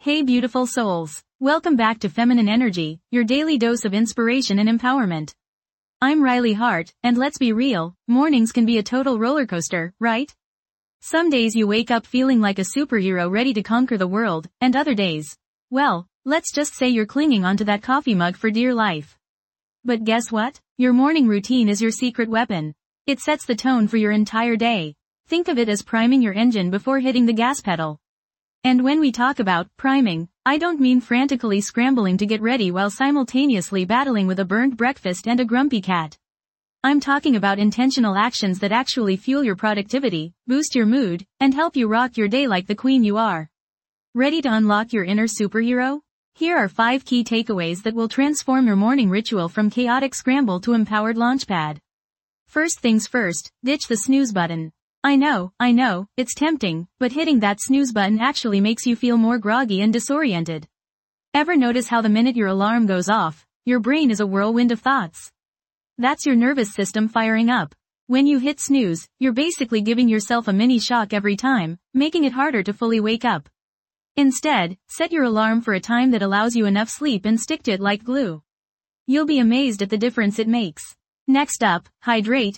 Hey beautiful souls. Welcome back to Feminine Energy, your daily dose of inspiration and empowerment. I'm Riley Hart, and let's be real, mornings can be a total roller coaster, right? Some days you wake up feeling like a superhero ready to conquer the world, and other days, well, let's just say you're clinging onto that coffee mug for dear life. But guess what? Your morning routine is your secret weapon. It sets the tone for your entire day. Think of it as priming your engine before hitting the gas pedal. And when we talk about priming, I don't mean frantically scrambling to get ready while simultaneously battling with a burnt breakfast and a grumpy cat. I'm talking about intentional actions that actually fuel your productivity, boost your mood, and help you rock your day like the queen you are. Ready to unlock your inner superhero? Here are 5 key takeaways that will transform your morning ritual from chaotic scramble to empowered launchpad. First things first, ditch the snooze button. I know, it's tempting, but hitting that snooze button actually makes you feel more groggy and disoriented. Ever notice how the minute your alarm goes off, your brain is a whirlwind of thoughts? That's your nervous system firing up. When you hit snooze, you're basically giving yourself a mini shock every time, making it harder to fully wake up. Instead, set your alarm for a time that allows you enough sleep and stick to it like glue. You'll be amazed at the difference it makes. Next up, hydrate.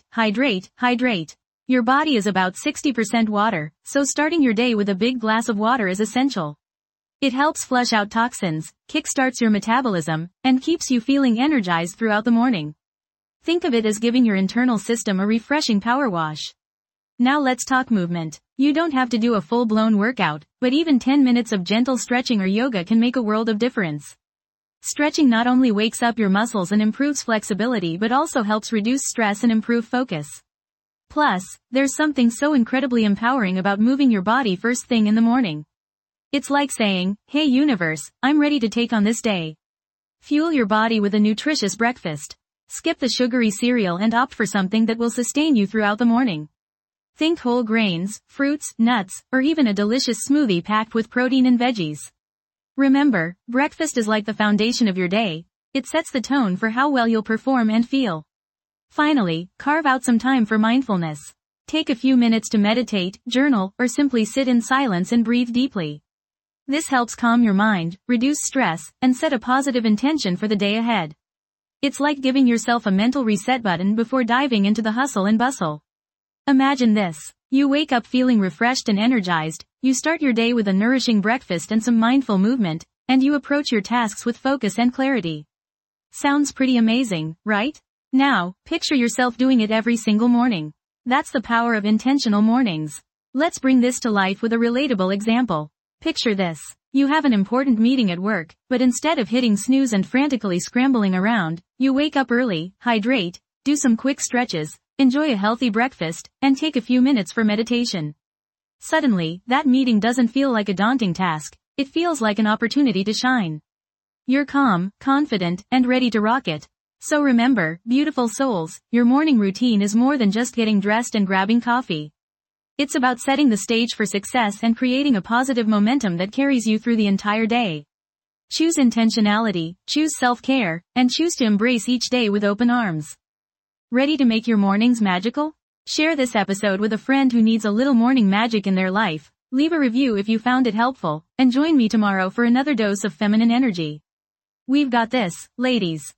Your body is about 60% water, so starting your day with a big glass of water is essential. It helps flush out toxins, kickstarts your metabolism, and keeps you feeling energized throughout the morning. Think of it as giving your internal system a refreshing power wash. Now let's talk movement. You don't have to do a full-blown workout, but even 10 minutes of gentle stretching or yoga can make a world of difference. Stretching not only wakes up your muscles and improves flexibility but also helps reduce stress and improve focus. Plus, there's something so incredibly empowering about moving your body first thing in the morning. It's like saying, hey universe, I'm ready to take on this day. Fuel your body with a nutritious breakfast. Skip the sugary cereal and opt for something that will sustain you throughout the morning. Think whole grains, fruits, nuts, or even a delicious smoothie packed with protein and veggies. Remember, breakfast is like the foundation of your day. It sets the tone for how well you'll perform and feel. Finally, carve out some time for mindfulness. Take a few minutes to meditate, journal, or simply sit in silence and breathe deeply. This helps calm your mind, reduce stress, and set a positive intention for the day ahead. It's like giving yourself a mental reset button before diving into the hustle and bustle. Imagine this. You wake up feeling refreshed and energized, you start your day with a nourishing breakfast and some mindful movement, and you approach your tasks with focus and clarity. Sounds pretty amazing, right? Now, picture yourself doing it every single morning. That's the power of intentional mornings. Let's bring this to life with a relatable example. Picture this. You have an important meeting at work, but instead of hitting snooze and frantically scrambling around, you wake up early, hydrate, do some quick stretches, enjoy a healthy breakfast, and take a few minutes for meditation. Suddenly, that meeting doesn't feel like a daunting task, it feels like an opportunity to shine. You're calm, confident, and ready to rock it. So remember, beautiful souls, your morning routine is more than just getting dressed and grabbing coffee. It's about setting the stage for success and creating a positive momentum that carries you through the entire day. Choose intentionality, choose self-care, and choose to embrace each day with open arms. Ready to make your mornings magical? Share this episode with a friend who needs a little morning magic in their life. Leave a review if you found it helpful, and join me tomorrow for another dose of feminine energy. We've got this, ladies.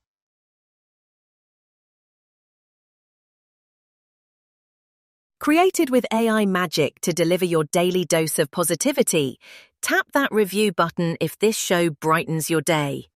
Created with AI magic to deliver your daily dose of positivity, tap that review button if this show brightens your day.